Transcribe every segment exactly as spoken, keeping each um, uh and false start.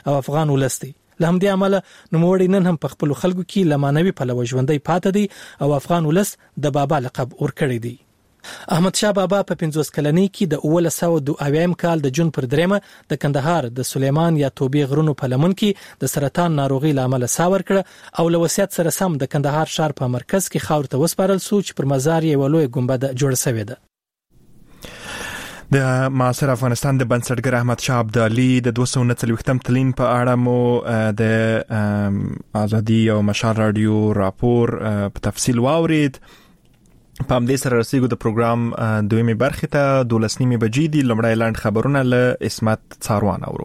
او افغان ولس دی. لهمدې عمله نوموړی نن هم په خپل خلکو کې لمانوي پلوه ژوندۍ پاتې دی او افغان ولس د بابا لقب ورکړی دی. احمد شاه بابا په پنځوس کلنۍ کې د اوولس سوه دوه اویایم کال د جون پر دریمه د کندهار د سلیمان یا توبې غرونو په لمن کې د سرطان ناروغي لامل ساور کړ او له وصیت سره سم د کندهار ښار په مرکز کې خاور ته وسپارل سو چې پر مزار یې ولوي ګنبد جوړ شوی ده. د معاصر افغانستان د بنسټګر احمد شاه ابدالي د دوه سوه نهه څلوېښتم تلین په اړه مو د ازادي او مشال رادیو راپور په تفصیل واورید. په همدې سره رسیدو د پروګرام دویمه برخه ته دولس نیمه بجې دي. لومړی لاند خبرونه له اسمت څاروان اورو.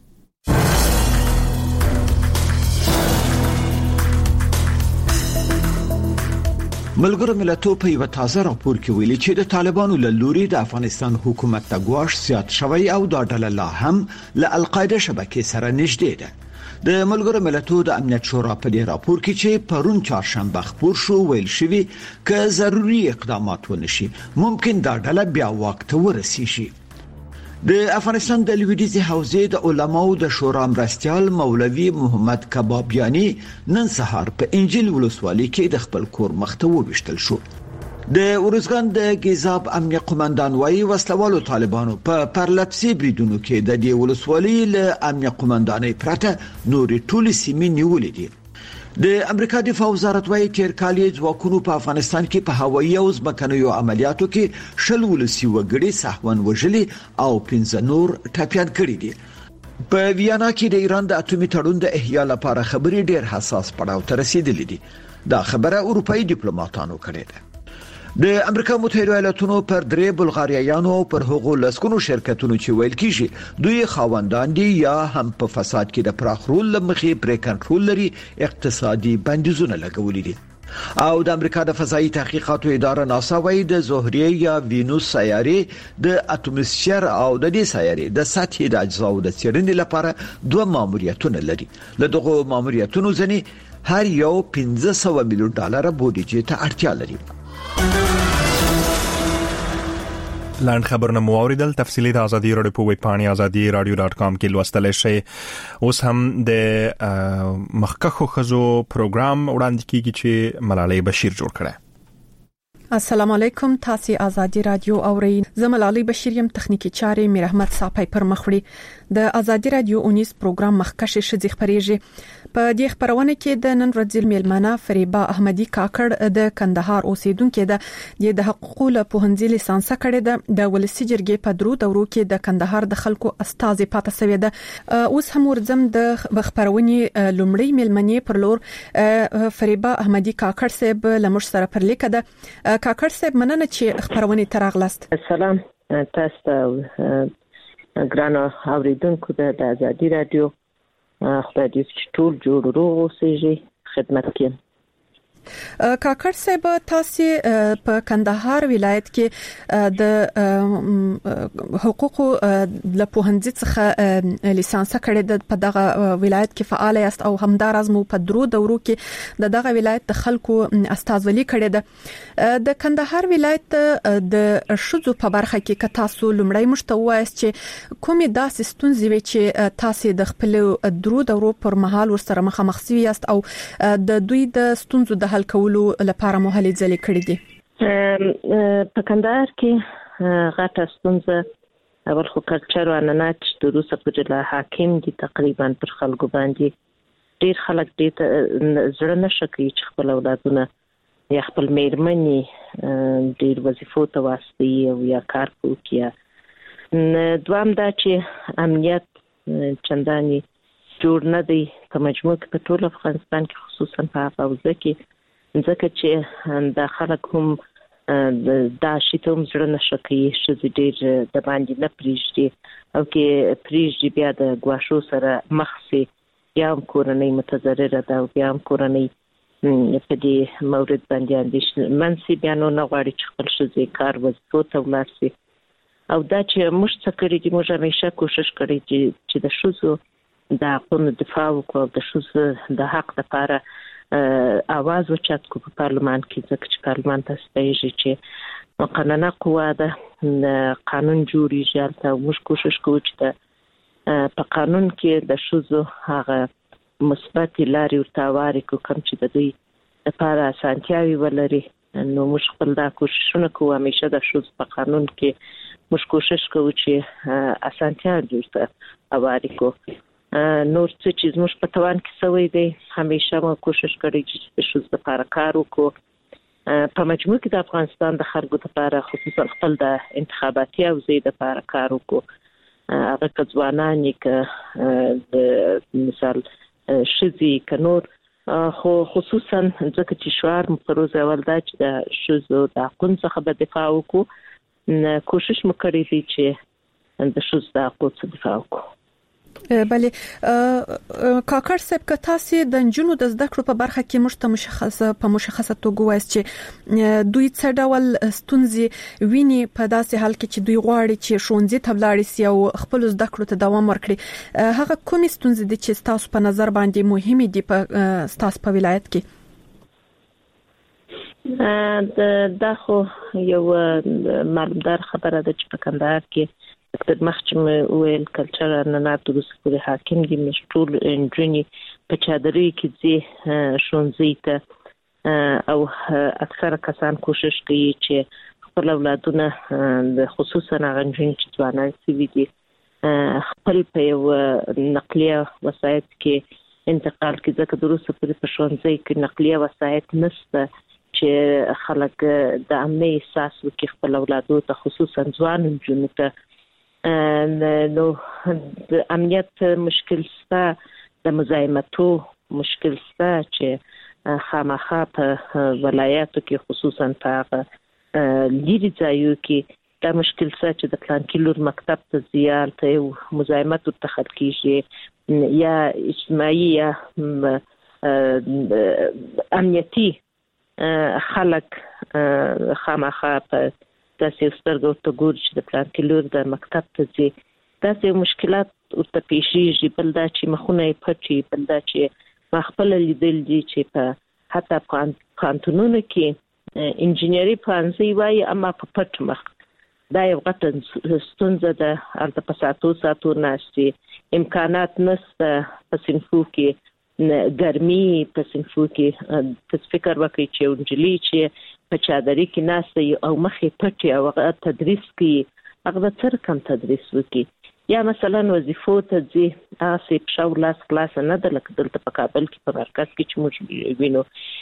ملګرو ملتونو په یو تازه راپور کې ویلي چې د طالبانو له لوري د افغانستان حکومت ته ګواښ زیات شوی او دا ډله لا هم له القاعده شبکې سره نږدې ده. د ملګرو ملتونو د امنیت شورا په دې راپور کې چې پرون چهارشنبه خبر شو ویل شوی که ضروري اقدامات ونشي ممکن دا ډله بیا واک ته ورسیږي. د افغانستان د لویدیځي حوزې د علماو د شورا مرستیال مولوي محمد کبابیانی نن سهار په انجیل ولسوالۍ کې د خپل کور مخ ته وویشتل شو. د ورزګان د گیزاب امنیه قومندان وايي وسلوالو طالبانو په پرلپسې بریدونو کې د دې ولسوالۍ له امنیه قومندانۍ پرته نورې ټولې سیمې نیولې دي. د امریکا دفاع وزارت وايي تیر کال یې ځواکونو په افغانستان کې په هوایي او ځمکنیو عملیاتو کې شل ولسي وګړي سهون وژلي او پنځه نور ټپيان کړي دي. په ویانا کې د ایران د اټومي تړون د احیا لپاره خبرې ډېر حساس پړاو ته رسیدلې دي. دا خبره اروپאי ډیپلوماټانو کړې ده. د امریکا متحده ایالاتونو پر درې بلغاریایانو پر هغو لسکونو شرکتونو چې ویل کیږي دوی خاوندان دي یا هم په فساد کې د پراخ رول لمخې پر کنټرول لري اقتصادي بندیزونه لګولې دي. او د امریکا د فضائي تحقیقاتو اداره ناسا وايي د زهره یا وینوس سیارې د اټموسفیر او د دې سیارې د سطحي د اجزاو د څېړنې لپاره دوه ماموریتونه لري. له دغه ماموریتونو ځنې هر یو پنځه سوه میلیون ډالر بودیجه ته اړتیا لري. لاند خبرونه مو اوریدل. تفصیلی د ازادي رادیو په ویب پاڼې ازادي رادیو ډاټ کام کې لوستلی شئ. اوس هم د مخکښو ښځو پروګرام وړاندې کیږي چې ملالۍ بشیر جوړ کړی. السلام علیکم، تاسو ازادي رادیو اورئ. زه ملالۍ بشیر یم. تخنیکی چارې میر احمد صاحب پر مخ وړي. د ازادي رادیو اونیس پروګرام مخکښ شذ خبرېږي. په دې خبرونه کې د نن ورځې میلمنه فریبا احمدی کاکړ د کندهار اوسیدونکو ده د حقوقو له پوهنځي لیسانس کړي ده. د ولسی جرګې په درو دورو کې د کندهار د خلکو استاد پاتې سوی ده. اوس هم ورځم د خبرونې لومړی میلمنې پر لور فریبا احمدی کاکړ صاحب لمر سره پر لیکه ده. کاکړ صاحب مننه چې خبرونه تراغلاست. سلام تاسو ته ګرانو اوریدونکو د ازادي رادیو خدای دې چې ټول جوړ روغ اوسئ. خدمت کوم. کاکړ صاحب تاسو په کندهار ولایت کې د حقوقو له پوهنځي څخه لیسانس کړی د په دغه ولایت کې فعال یاست او همدارز مو په درو دورو کې د دغه ولایت د خلکو استازولي کړی ده. د کندهار ولایت د شذو په برخه کې که تاسو لومړی مشته وایست چې کومې داسې ستونزې وي چې تاسو د خپل درو دورو پر مهال ورسره مخامخ شوي یاست او د دوی د ستونزو د حل کولو لپاره مو هلې ځلې کړې دي؟ په کندهار کې غټه ستونزه اول خو کلچر او عنعنات د روسه پورې له حاکم دي تقریبا پر خلکو باندې. ډیر خلک دې زړه نشه کوي چې خپل اولادونه یا خپل میرمنې ډیر وظیفو ته واسطي او یا کار کوي. دوام دا چې امنیت چنداني جوړ نه دی په مجموع کې په ټول افغانستان کې خصوصا په حوزه کې، ځکه چې د خلک هم دا شي ته هم زړه نشه کوي چې ډېر د باندې نه پرېږدي او کې پرېږدي بیا د ګواښو سره مخ شي، بیا هم کورنۍ متضرره ده او بیا هم کورنۍ په دې مورد باندې اندېښمن شي، بیا نو نه غواړي چې خپل ښځې کار وظیفو ته ولاړ شي. او دا چې موږ څه کړي دي، موږ همیشه کوشش کړی چې د ښځو د حقونو دفاع وکړو او د ښځو د حق لپاره اواز اوچت کړو په پارلمان کې، ځکه چې پارلمان ته ستایي چې مقننه قوه ده، قانون جوړیږي هلته. موږ کوشش کوو چې د په قانون کې د شوزو هغه مثبت لارې ورتاواري کو کوم چې د دوی لپاره اسانتیاوي ولري. نو موږ خپل دا کوششونه کوو همیشه د شوز په قانون کې موږ کوشش کوو چې اسانتیا ورته اواري کو. نور څه چې موږ په توان کې سوي دي همیشه موږ کوشش کړی چې د شوز لپاره کار وکړو. په مجموع کې د افغانستان د خلکو لپاره خصوصا خپل د انتخاباتي اوزې لپاره کار وکړو. هغه کځوانان کې د مثال شذي کنور خو خصوصا ځکه چې شعار مفروض اول دا چې د شذو د حقوق څخه به دفاع وکړو کوشش مکړی دي چې د شذو د حقوق څخه دفاع وکړو. بله کاکړ صاحب که تاسو د جنونو د زده کړو په برخه کې مشته مشخصه په مشخصه توګه وایي چې دوی څه ډول ستونزې ویني په داسې حال کې چې دوی غواړي چې ښوونځي ته ولاړ شي او خپل زده کړو ته دوام ورکړي هغه کومې ستونزې دي چې تاسو په نظر باندې مهمه دي په تاسو په ولایت کې؟ دا خو یو معلومدار خبره ده چې په کندهار کې د مخچم ویل کلچر ارننات د سکولي حاکم دي مشټول انجنی په چادرې کې دي شونځي ته او اکثره کسان کوشش کوي چې خپل اولادونه د خصوصا غنجین چې ځوانان سوي دي خپل په یو نقلیه وسایط کې انتقال کې ځکه دروسه پرې په شونځي کې نقلیه وسایط نشته چې خلک د امني احساس وکړي خپل اولادو ته خصوصا ځوان جنونو ته. نو د امنیت مشکل ستا د مزاحمتو مشکل ستا چې خامخا په ولایاتو کې خصوصا په لیري ځایو کې دا مشکل ستا چې د پلان کې لور مکتب ته زیار ته مزاحمت ورته کیږي یا اجتماعي یا امنیتي خلک خامخا په تاسو سترګو ته ګورئ چې د پلان کې لور د مکتب ته ځي تاسو مشکلات ورته پیښیږي بل دا چې مخونه یې پټي بل دا چې خپل لیدل دي چې په حتی پانتونونو کې انجینری پانځي وایي اما په پټ مخ دا یو غټه ستونزه ده. البته په ساتو ساتو ناشتي امکانات نشته په صنفو کې ګرمي په صنفو کې تاسو فکر وکړئ چې انجلي چې په چادرې کې ناسته او مخې پټي او هغه تدریس کوي هغه څر کم تدریس وکي یا مثلا وظیفو ته ځي هغه په شاو لاس کلاس نه د لکه دلته په کابل کې په مرکز کې چې موږ وینو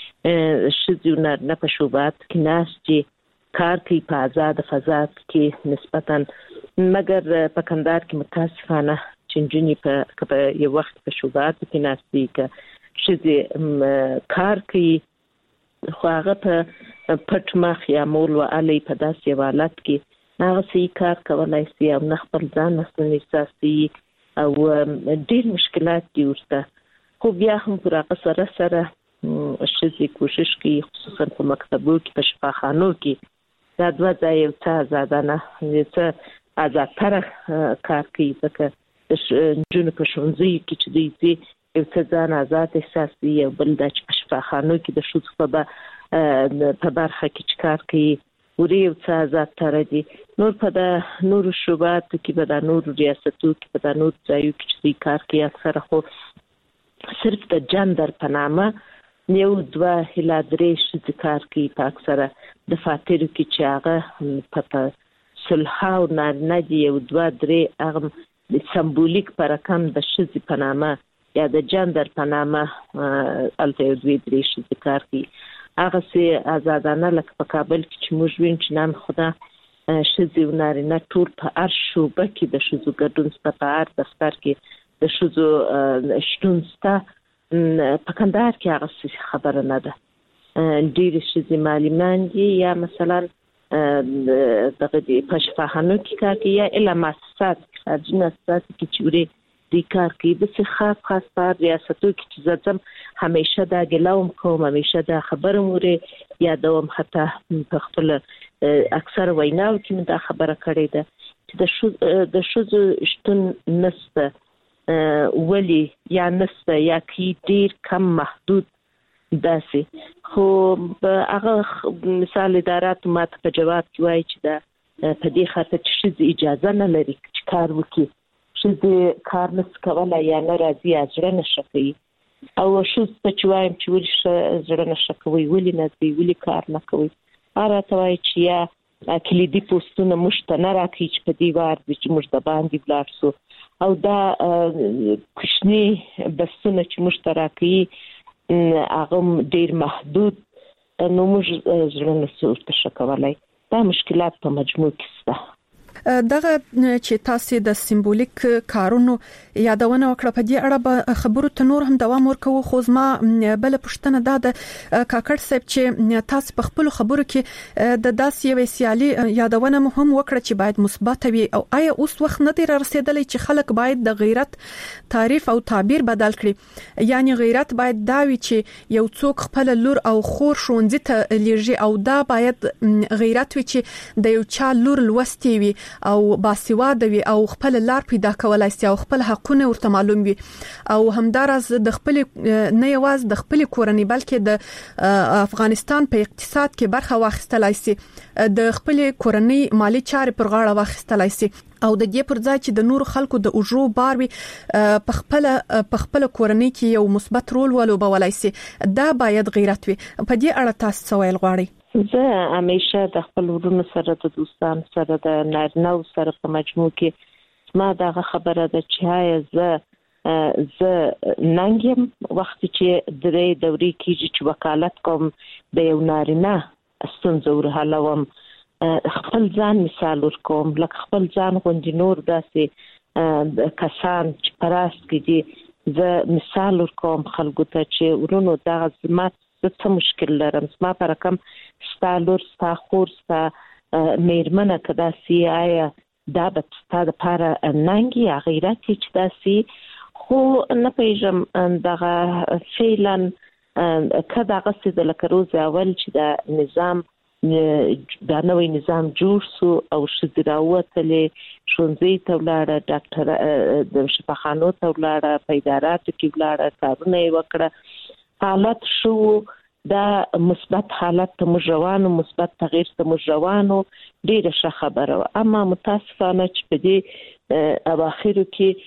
شذونه نه په شوبات کې ناشتي کار کوي په آزاد فضا کې نسبتا مګر په کندهار کې متاسفانه چنجنی په یو وخت په شوبات کې ناشتي کې شذ کار کوي خو هغه په پټ مخ یا مول و علي په داسې حالت کې هغه سي کار کولای شي او نه خپل ځان نسل احساسي او ډېر مشکلات دي ورته خو بیا هم پر هغه سره سره شذ کوشش کوي خصوصا په مکتبو کې په شفاخانو کې دا دوه ځای یو څه آزادانه یو څه آزادتر کار کوي ځکه د جنونو په ښوونځي کې چې دوی یو څه ځان آزاد احساسي او بل د شفاخانو کې د شوز په په برخه کې چې کار کوي ورې یو څه آزاد تر دي نور په د نور شوبات کې په د نور ریاستو کې په د نور ځایو کې چې کار کوي اکثره خو صرف د جندر په نامه یو دوه هلا درې شې کار کوي په اکثره د فاتیرو کې چې هغه په صلحاو نه دی یو دوه درې هغه سمبولیک پر رقم د شې په نامه یا د جندر په نامه الته یو دوی درې شې کار کوي هغه سي آزادانه لکه په کابل کې چې موږ وین چې نن خدا شذي ونارینه ټول په هر شوبه کې د شذو ګډون ست په هر دفتر کې د شذو شتون ست په کندهار کې هغه خبره نه ده ډېر شذي معلمان دي یا مثلا دغه په شفاخانو کې کار کوي یا اله مؤسسات خارجي مؤسسات کې چې د کار کوي د څه خاص خاص په ریاستو کې چې ځم همیشه دا ګلوم کوم همیشه دا خبره موري یا دوم حتی په خپل اکثر ویناو کې دا خبره کړې ده چې د شو د شوز شتون نسته ولی یا نسته یا کې ډیر کم محدود داسې خو هغه مثال ادارات ماته په جواب وایي چې دا په دې خاطر چې اجازه نه لري چې کار وکړي چې کار نس کولای یا ناراضي اجر نشي او شو چې وایم چې ولې زړه نشکوي ولې نه دی ولې کار نه کوي اره توای چې یا کلیدي پوسټونه مشته نه راکې چې په دیوار د چې مشته باندې بلارسو او دا کوشنی بسونه چې مشته راکې هغه ډیر محدود نو موږ زړه نسو شکولای دا مشکلات په مجموع کې سته دغه چې تاسو د سمبولیک کارونو یادونه وکړه په دې اړه به خبرو ته نور هم دوام ورکوو خو زما بل پښتنه دا د کاکړ صاحب چې تاسو په خپل خبرو کې د داسې یو سیالي یادونه مهم وکړه چې باید مثبت وي او آیا اوس وخت نه دی رسیدلی چې خلک باید د غیرت تعریف او تعبیر بدل کړي یعنی غیرت باید دا وي چې یو څوک خپل لور او خور شونځي ته لیږي او دا باید غیرت وي چې د یو چا لور لوستي وي او باسواده وي او خپل لار پیدا کولای شي او خپل حقونه ورته معلوم وي او همدارس د خپل نه یواز د خپل کورنۍ بلکې د افغانستان په اقتصاد کې برخه واخیستلای شي د خپل کورنۍ مالی چارې پر غاړه واخیستلای شي او د دې پر ځای چې د نور خلکو د اجرو بار وي په خپل په خپل کورنۍ کې یو مثبت رول ولوبولای شي دا باید غیرت وي په دې اړه تاسو څه ویل غواړئ زه همیشه د خپل ورونو سره د دوستان سره د نارینه سره په مجموع کې ما دغه خبره ده چې هاي زه زه ننګم وخت چې درې دوري کېږي چې وکالت کوم د یو نارینه ستونزه ورحلوم خپل ځان مثال ورکوم لکه خپل ځان غوندي نور داسې کسان چې پراست کې دي زه مثال ورکوم خلکو ته چې ورونو دغه زمات څه مشکل لرم ما پر کوم ستالور ستا خور ستا میرمنه کدا سی آیا دا به ستا د پاره ننګي غیرت چې دا سی خو نه پیژم دغه فعلا کدا غسه د لکروز اول چې دا نظام دا نوې نظام جوړ سو او شذراوتلې شونځي ته ولاړه ډاکټر د شفاخانو ته ولاړه پیدارات کې ولاړه کارونه وکړه حالت شو دا مثبت حالت ته مجروانو مثبت تغییر ته مجروانو ډیره ښه خبره اما متاسفانه چې په دې اواخرو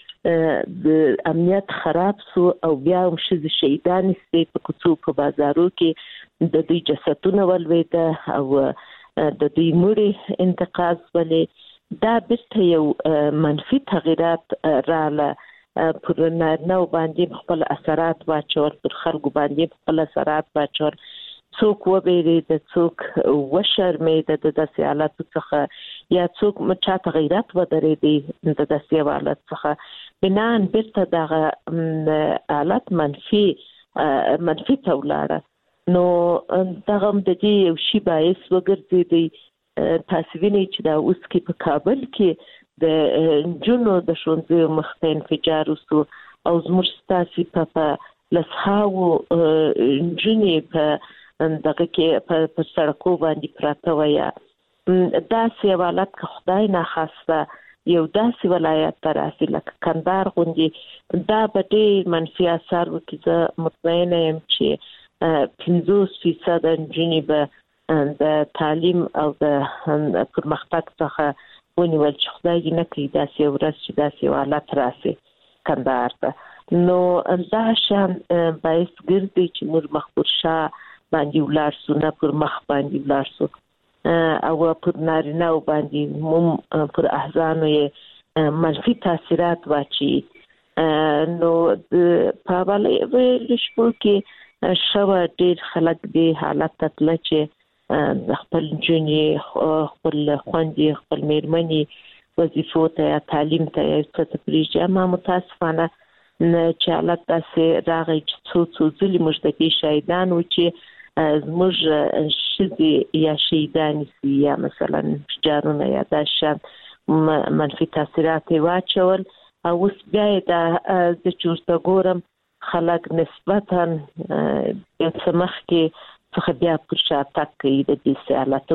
کې د امنیت خراب سو او بیا هم شذ شهیدان سي په کوڅو په بازارو کې د دې جسدونه ولويده او د دې مړي انتقاض ولې دا بیرته یو منفي تغیرات رااله پر نارینه باندې خپل اثرات واچول پر خلکو باندې خپل اثرات واچول څوک وبېری د څوک وشرمې د داسې حالت څخه یا څوک مچاته غیرت ودرې دي د داسې حالت څخه بنان بیرته دغه حالت منفي منفي تولاړه نو دغه د دې یو شی باعث وګرځي تاسو وینئ چې دا اوس کې په کابل کې د جنو د شونځي مخته انفجار وسو او زموږ ستاسي په لسهاو جنې په دغه کې په سړکو باندې پراته ویا دا سیوالات که خدای نه خواسته یو داسې ولایت تراسي لکه کندهار غوندي دا به ډېر منفي اثر وکړي زه مطمئنه یم چې پنځوس فیصد جنې به د تعلیم او د پرمختګ څخه ونیول چې خدای نه کوي داسې ورځ چې داسې حالت راسي کندهار ته نو دا شان باعث ګرځي چې موږ مخبر شاه باندې ولاړ سو نه پر مخ باندې ولاړ سو او پر نارینه باندې مم پر احزانو یې منفي تاثیرات واچي نو په حواله رښتو کې شوا ډېر خلک دې حالت تل چې خپل جنې خپل خوندې خپل میرمنې وظیفو ته یا تعلیم ته یا څه پریږي اما متاسفانه چې حالت داسې راغی چې څو څو ځلې موږ د دې شهیدان و چې زموږ ښځې یا شهیدان سي یا مثلا جارونه یا دا شان منفي تاثیرات واچول او اوس بیا دا د چورته ګورم خلک نسبتا د سمخ کې څخه بیا پر شاتک کوي د دې سیالاتو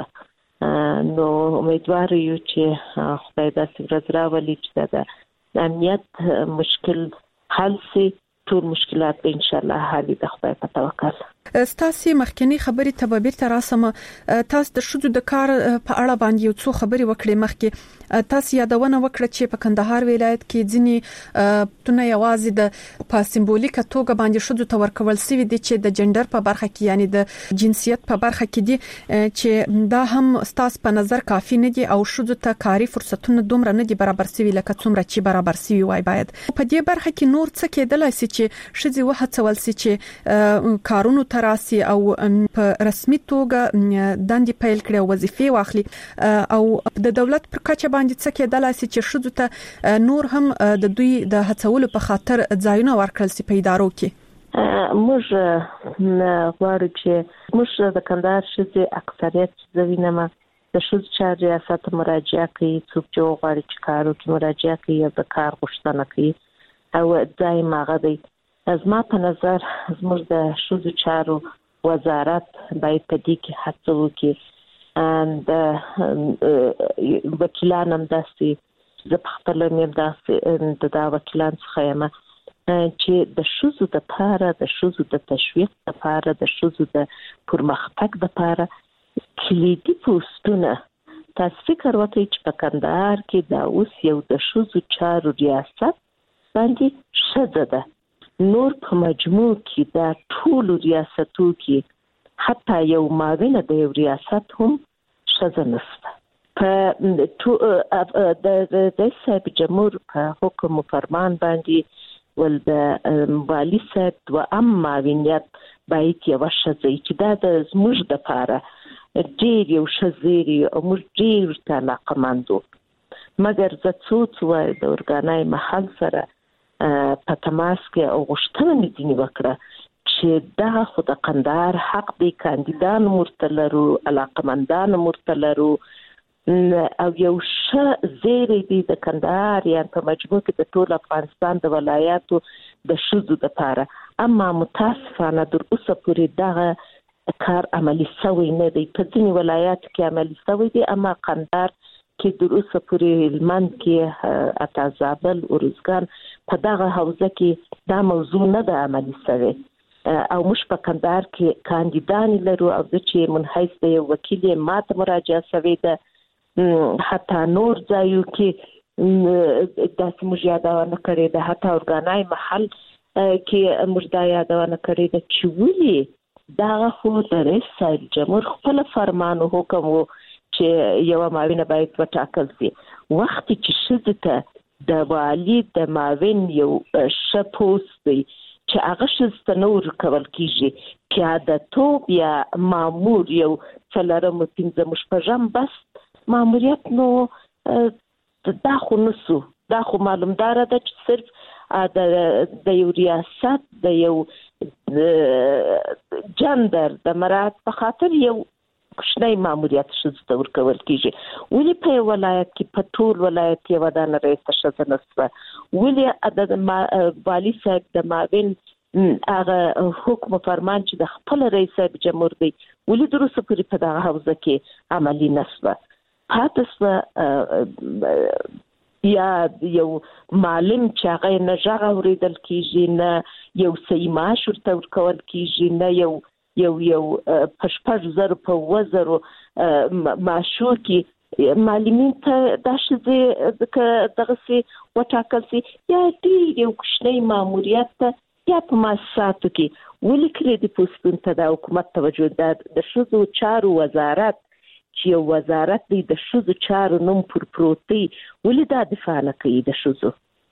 څخه نو امیدوار یو چې خدای داسې ورځ راولي چې د امنیت مشکل حل شي ټول مشکلات ان شاء الله حل د خدای په توکل ستاسو مخکنی خبرې ته به بیرته راسم. تاسو د شذو د کار په اړه باندې یو څو خبرې وکړې مخکې. تاسو یادونه وکړه چې په کندهار ولایت کې ځینی تونه یوازې د په سمبولیک توګه باندې شذو ته ورکول سوي دي چې د جندر په برخه کې یعنی د جنسیت په برخه کې دي چې دا هم ستاسو په نظر کافي نه دي او شذو ته کاری فرصتونه دومره نه دي برابر سوي لکه څومره چې برابر سوي وای. باید په دې برخه کې نور څه کېدلای شي چې شذي وهڅول شي چې کارونو تراسي او په رسمي توګه دندې پیل کړي او وظیفې واخلي او د دولت پر کچه باندې څه کېدلای شي چې شذو ته نور هم د دوی د هڅولو په خاطر ځایونه ورکړل شي په ادارو کې. موږ غواړو چې موږ د کندهار شذي اکثریت زوینما د شذ چار ریاست مراجعه کوي، څوک چې غواړي چې کارو کې مراجعه کوي یا د کار غوښتنه کوي او ځای ماغه دی. زما په نظر زموږ د شذ چارو وزارت باید په دې کې هڅه وکړي د وکیلان هم داسې زه په خپل مې داسې د دا وکیلان څخه یم چې د شذو د لپاره د شذو د تشویق لپاره د شذو د پرمختګ لپاره کلیدي پوسټونه. تاسو فکر وکړئ چې په کندهار کې دا اوس یو د شذو چارو ریاست باندې شذ ده، نور په مجموع کې دا ټول ریاستو کې حتی یو معاون د یو ریاست هم شذ نشته. په د رئیس صاحب جمهور په حکم و فرمان باندې ول د والی صاحب و ام معاونیت باید یو شذ چې دا د زموږ د لپاره ډېر یو شذيري او موږ ډېر ته علاقمندو. مګر زه څو څو د اورګانای محل سره په تماس کې او غوښتنه مې ځینې وکړه چې دا خو د کندهار حق دی، کاندیدان مرته لرو، علاقمندان مرته لرو او یو ښه زیری دی د کندهار یا په مجموع کې د ټول افغانستان د ولایاتو د شذو لپاره. اما متاسفانه در اوسه پورې دغه کار عملی شوی نه دی. په ځینې ولایاتو کې عملی شوی دی اما کندهار کې در اوسه پورې هلمند کې اتا زابل ارزګان په دغه حوزه کې دا موضوع نه ده عملی شوی او موږ په کندهار کې کاندیدان لرو او د چې منحیث د یو وکیل ماته مراجعه شوی ده. حتی نور ځایو کې داسې موږ یادونه کړې ده، حتی اورګانای محل کې موږ دا یادونه کړې ده چې ولې دا خو د رئیس صاحب جمهور خپل فرمان او حکم وو چې یو معاون باید وټاکل شي. وخت چې شذ ته د والی د معاون یو ښه پوسټ دی چې هغه شذ ته نور کول کیږي، پیاده توب یا مامور یو څلورم پنځم شپږم بس ماموریت نو دا خو نسو، دا خو معلومدار ده چې صرف د د یو ریاست د یو جندر د مراد په خاطر یو کوچنی ماموریت شذ ته ورکول کیږي. ولې په ولایت کې په ټول ولایت یو د رئیس شذ نسبه، ولې د والی صاحب د معاون هغه حکم فرمان چې د خپل رئیس صاحب جمهور دی ولې دروسه پوری په دغه حوزه کې عملی نسبه پاتې یا یو معلم چې هغه نه ژغ اوریدل کیږي، نه یو صحیح معاش ورته ورکول کیږي، نه یو یو یو په شپږ زره په اووه زرو معاشو کې معلمین ته دا شذې دغسې وټاکل شي یا ډېر یو کوچنی ماموریت ته یا په مؤسساتو کې. ولې کلیدي پوسټونو ته د حکومت توجه ده؟ د ښځو چارو وزارت چې یو وزارت دی د ښځو چارو نوم پر پروت دی، ولې دا دفاع نه کوي د ښځو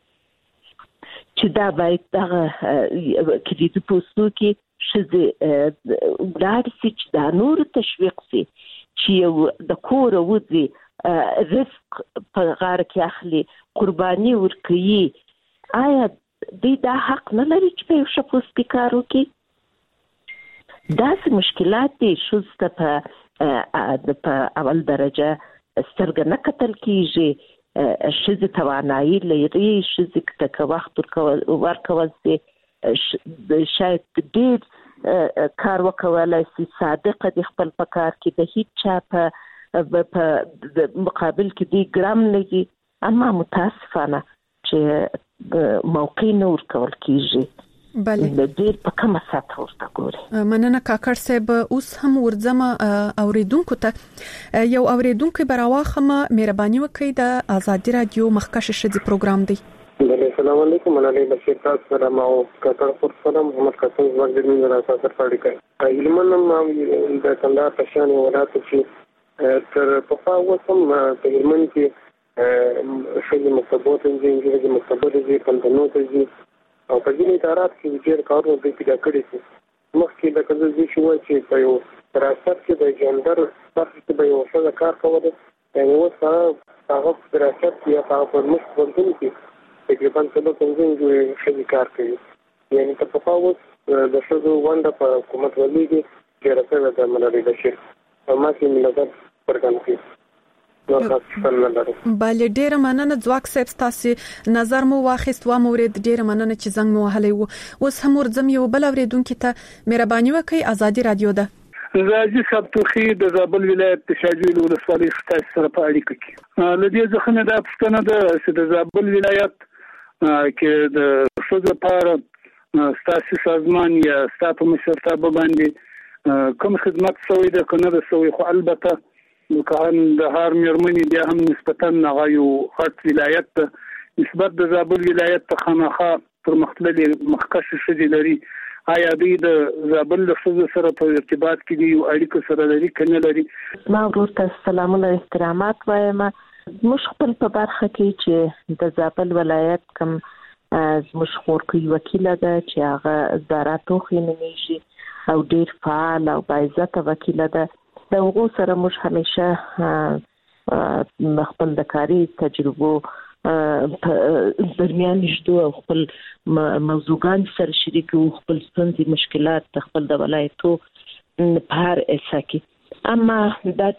چې دا باید دغه کلیدي پوسټو کې ښځې ولاړ شي چې دا نور تشویق شي چې یو د کور وځي رزق په غاړه کې اخلي، قرباني ورکوي. آیا دوی دا حق نه لري چې په یو ښه پوسټ کې کار وکړي؟ داسې مشکلات دي ښځو ته په په اول درجه سترګه نه کتل کیږي. ښځې توانایي لري، ښځې ته که وخت ورکول شي شاید ډېر کار وکولای شي، صادقه دي خپل په کار کې، د هیڅ چا په مقابل کې دی ګرام نه دي. اما متاسفانه چې موقع نه ورکول کیږي بله ډیر په کومه ساته ورته ګوري. مننه کاکړ صاحب. اوس هم ورځم اوریدونکو ته یو اوریدونکو براواخمه مهرباني وکړئ د ازادي رادیو مخکش شدي پروګرام دی. السلام علیکم. مننه بشیر تاسو سره ما او کاکړ پر سره محمد قاسم زوړ د مين راځه سره پړی کوي. علماً ما د کندهار پښتون ولایت کې تر په فاوسم په علماً کې شې مکتبوت انجینری مکتبوت دي پندنو ته دي او په دې ادارات کې ډېر کارونه د پیدا کړی دي. مخکې د کله چې شو چې په یو دراست کې د جندر برخه کې به یو څه کار کوله یعنی اوس هغه دراست کې هغه په مخ ورته کې تقریبا څلور پنځه جوړ شي کار کوي. یعنی په فاوس د شذو ونده په حکومت ولېږي چې راځي د منلي بشیر او ما کې ملګر پرګان کوي. بله ډیره مننه ځواک صاحب تاسو نظر مو واخیست و مورید ډیره مننه چې زنګ مو وهلی وو. اوس هم ورځم یو بل اوریدونکو ته مهرباني وکړئ. ازادي رادیو ده. زاجي سبتوخي د زابل ولایت تشاجیل ولسوالۍ ستاسو په اړیکه کې لدې ځخنه د پښتنه د د زابل ولایت کې د شوزه لپاره ستاسو سازمان یا ستاسو مشرتابه باندې کوم خدمت سوی ده کنه د سوی خو البته نو کان د هر مېرمنې بیا هم نسبتاً هغه یو غټ ولایت ته نسبت د زابل ولایت ته خامخا پر مختللي مخکش شدي لري. آیا دوی د زابل له ښځو سره په ارتباط کې دي او اړیکو سره لري کنه لري؟ ما ورته سلامونه احترامات وایم. موږ خپل په برخه کې چې د زابل ولایت کوم زموږ خورکوي وکیل ده چې هغه زاراتو خینمیږي او ډیر فعال او باعزته وکیل ده. د هغو سره موږ همیشه خپل د کاري تجربو درمیان نشو او خپل موضوعات سره شریکو خپل ستونزې مشکلات خپل د ولایتو په هر اسا کې. اما دا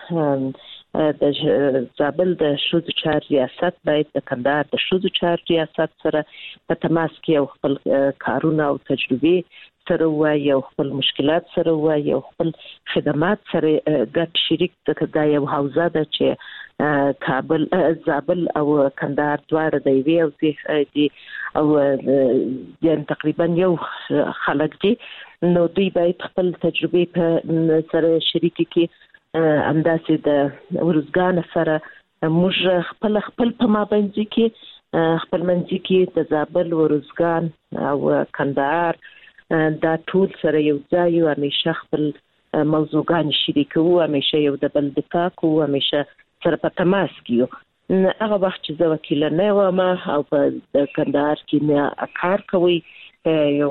چې د زابل د شوزو چار ریاست باید د کندهار د شوزو چار ریاست سره په تماس کې او خپل کارونه او تجربې سره وایي او خپل مشکلات سره وایي او خپل خدمات سره ګډ شریک د یو حوزه ده چې کابل زابل او کندهار دواړه د وی او دي او یعنی تقریبا یو خلک دي. نو دوی باید خپل تجربې په سره شریک کړي. همداسې د ورزګان سره موږ خپل خپل په مابينځ کې خپل منځ کې د زابل ورزګان او کندهار دا ټول سره یو ځای او همیشه خپل موضوعات شریکو همیشه یو د بل دفاع کوو همیشه سره په تماس کیو. هغه وخت چې زه وکیل نه وم او په کندهار کې مې کار کوي یو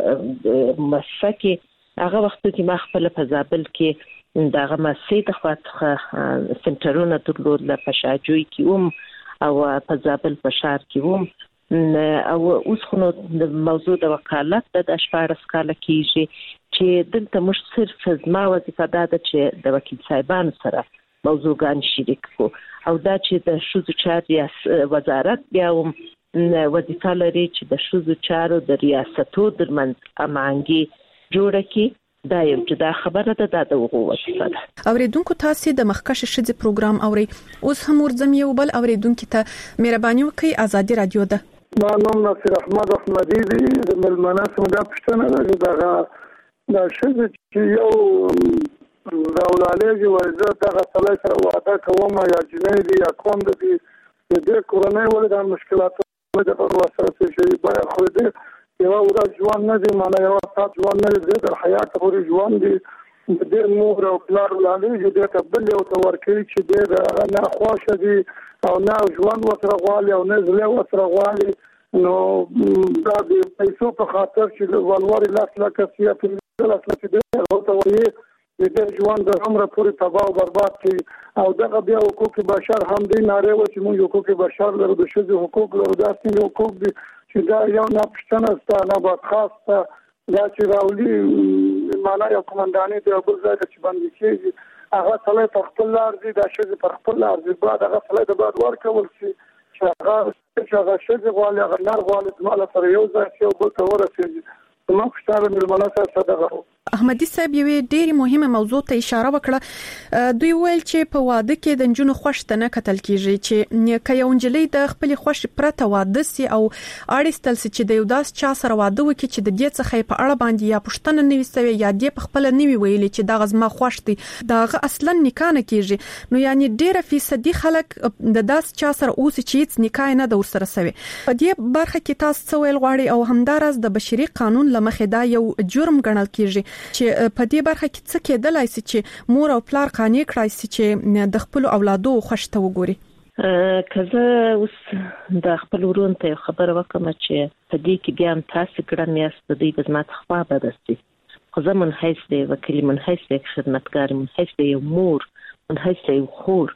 مسکه هغه وخت کې ما خپل په زابل کې دغه مسجد خواته سنټرونه درلود له پشاجوي کې وم او په زابل په شهر کې وم او اوس خو د موضوع د وکالت د شپارس کاله کېږي چې دلته موږ صرف زما وظیفه ده چې د وکیل صاحبانو سره موضوعات شریک کو او دا چې د شوزو چارو وزارت بیا هم وظیفه لري چې د شوزو چارو د ریاستو درمنځ امانګي جوړه کړي. دا یو جدا خبره ده دا د وغو وظیفه ده. اوریدونکو تاسو د مخکش شدي پروګرام اوري. اوس هم ورځم یو بل اوریدونکو ته مهرباني وکړئ. ازادي رادیو ده. ما نوم نصیر احمد احمدی دی. د ملمنه سمدا پښتنه ده دغه د شذ چې یو راولالېږي ورزه دغه سړی سره واده کوم یا جنۍ دی یا کوم دی د دې کورنۍ ولې د مشکلاتو د وسره شي بیا خو دې یو ورځ ژوند نه دی معنی یو سات ژوند نه دی د حیات پورې ژوند دی د دې مور او پلار ولالېږي د تبل او تورکي چې د نه خوښ دي او نه ژوند وسره غواړي او نه زله وسره غواړي. نو دا د پیسو په خاطر چې ولوري لاس لکه سیاست لاس لکه دې او ته وایي د ژوند د عمر پورې تباہ او برباد کړي او دغه بیا حقوق بشر هم دي ناره و چې موږ حقوق بشر لرو د شذ حقوق لرو د اصلي حقوق دي چې دا یو نه پښتنه ستانه به خاصه دا چې راولي معنا یو کومنداني د بل ځای چې باندې کېږي هغه سړی په خپل لار دي د شذ په خپل لار دي بعد هغه سړی د بعد ورکول شي چې هغه چې هغه شذ غواړي هغه نار غواړي مال سره یو ځای یو بل ته ورسېږي. ما خوشاله ملمنه سره دغه احمدي صاحب یو ډېری مهمه موضوع ته اشاره وکړه. دوی ویل چې په واده کې د جنونو خوښ ته نه کتل کیږي چې که یو نجلۍ د خپل خوښ پرته واده سي او اړیستل سي چې د یو داس چا سره واده وکړي چې د دې څخه په اړه باندې یا پښتنه نوي سوي یا دې په خپل نوي ویلي چې دا غزما خوښ دي دا اصلا نکاح نه کیږي. نو یعنی ډېر فیصدي خلک د داس چا سره اوس چې هیڅ نکاح نه د ورسره سوي. په دې برخه کې تاسو څه ویل غواړي او همدارس د بشري قانون لمخې دا یو جرم ګڼل کیږي چې په دې برخه کې څه کېدلای شي چې مور او پلار قانع کړای شي چې د خپل اولادو خوښ ته وګوري. کله اوس د خپل ورون ته خبر وکم چې په دې کې بیا هم تاسو کړم یاست د دې بزمات خوا بدستي خو زمون هیڅ دی وکیل من هیڅ دی خدمتګار من هیڅ دی مور من هیڅ دی خور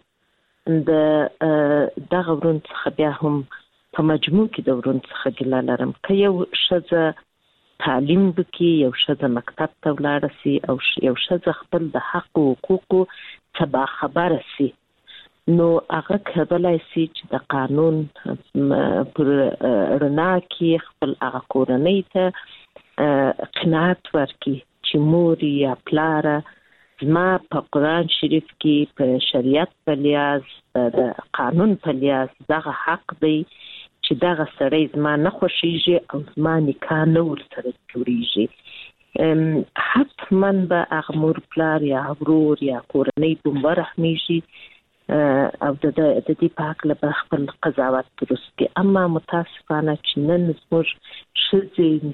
د دغه ورون څخه بیا هم په مجموع کې د ورون څخه ګیله لرم که یو ښځه تعلیم وکړي یو ښځه مکتب ته ولاړه سي او یو ښځه خپل د حق او حقوقو څخه باخبره سي نو هغه کېدلای شي چې د قانون پر رڼا کې خپل هغه کورنۍ ته قناعت ورکړي چې مور یا پلار زما په قرآن شریف کې په شریعت په لیاز د قانون په لیاز دغه حق دی چې دغه سړی زما نه خوښیږي او زما نکاح نه ورسره جوړیږي. حتما به هغه مور پلار یا ورور یا کورنۍ دومره رحمیږي او د دې په هکله به خپل قضاوت درست کړي. اما متاسفانه چې نن زموږ ښځې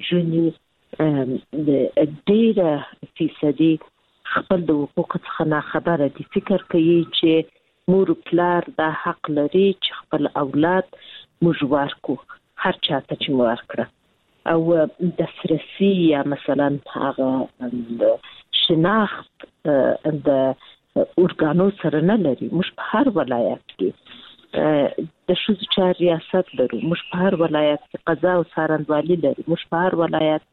نجونې د ډېره فیصدي خپل د حقوقو څخه ناخبره دي. فکر کوي چې مور پلار دا حق لري چې خپل اولاد موږ ورکو هر چاته چې مو ورکړه او دسترسي یا مثلا هغه شناخت د اورګانو سره نه لري. موږ په هر ولایت کې د ښځو چارو ریاست لرو، موږ په هر ولایت کې قضا او څارنوالي لرو، موږ په هر ولایت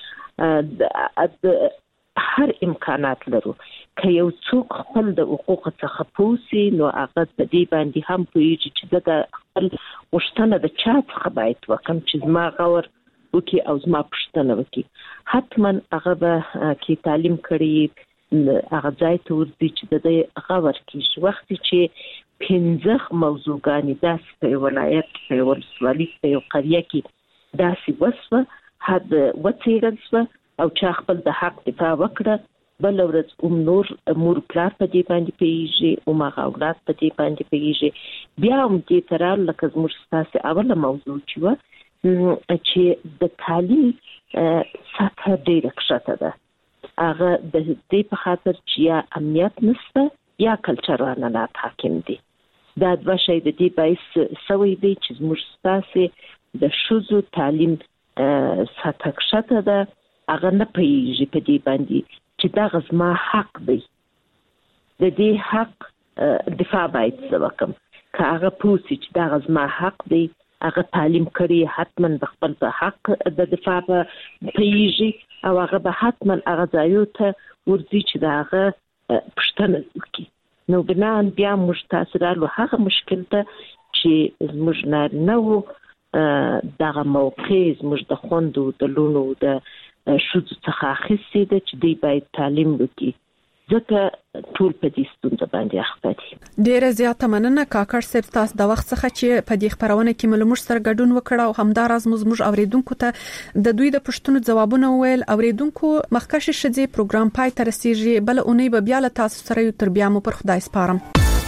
کې د هر امکانات لرو. که یو څوک خپل د حقوق څخه پوسي نو هغه په دې باندې هم پوهیږي چې د خپل غوښتنه د چا څخه باید وکم چې زما غور وکړي او زما پوښتنه وکړي. حتما هغه به کې تعلیم کړي هغه ځای ته ورځي چې د دې غور کېږي. وختي چې پنځه موضوعګانې داسې په یو ولایت کې په یو ولسوالي په یو قریه کې داسې وسوه حد وڅېړل سوه او چا خپل د حق دفاع وکړه، بله ورځ هم نور مور پلار په دې باندې پوهېږي، هم هغه اولاد په دې باندې پوهېږي. بیا هم دې ته راغله لکه زموږ ستاسې اوله موضوع چې وه چې د تعلیم سطحه ډېره کښته ده. هغه د دې په خاطر چې یا امنیت نشته یا کلچرالات حاکم دي. دا دوه شی د دې باعث سوی دی چې زموږ ستاسې د ښځو تعلیم سطحه کښته ده. هغه نه پوهېږي په دې باندې چې دغه زما حق دی، د دې حق دفاع باید زه وکړم. که هغه پوه شي چې دغه زما حق دی، هغه تعلیم کړي، حتما به خپل په حق د دفاع به پوهېږي او هغه به حتما هغه ځایو ته ورځي چې د هغه پوښتنه وکړي. نو بناً بیا موږ تاسې رالو هغه مشکل ته چې زموږ نارینه وو دغه موقع زموږ د خویندو د لوڼو د ښځو څخه اخیستې ده چې دوی باید تعلیم وکړي، ځکه ټول په دې ستونزه باندې اخته دي. ډېره زیاته مننه کاکړ صاحب تاسو د وخت څخه چې په دې خبرونه کې ملموږ سره ګډون وکړ او همداراز موږ اوریدونکو ته د دوی د پوښتنو ځوابونه ویل. اوریدونکو مخکښ شځې پروګرام پای ته رسیږي، بل اونۍ به بیا له تاسو سره یو تر بیا مو پر خدای سپارم.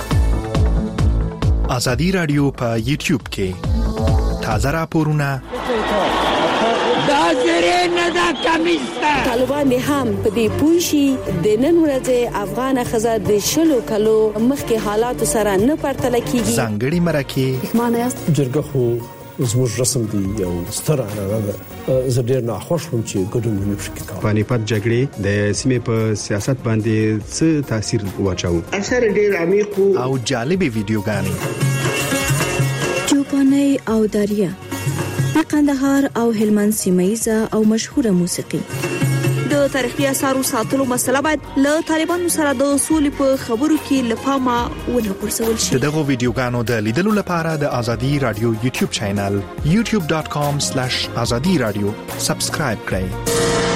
ازادي رادیو په یوټیوب کې تازه راپورونه دا زری نه دا کمیسته طالبان هم په دې پوښي د نن ورځې افغان خزر د شلو کلو مخکې حالات سره نه پرتل کیږي. ځانګړي مرکه معنی جرګه خو زموږ رسم دی یو ستر عنعنه ده. زه ډیر ناخوښ وم چې ګډون ونه شي. پانیپت جګړې د سیمې په سیاست باندې څه تاثیر واچاو؟ اثر ډیر عمیق او جالبي ویډیوګانې چوپاني او دریا د قندهار او هلمند سیمایزه او مشهوره موسیقي. د تاریخي اثارو ساتلو مسله باید له طالبانو سره د اصول په خبرو کې لپاره ونه پرسول شي. دغه ویډیوګانو د لیدلو لپاره د ازادي رادیو یوټیوب چینل یوټیوب ډاٹ کام سلیش ازادي رادیو سبسکرایب کړئ.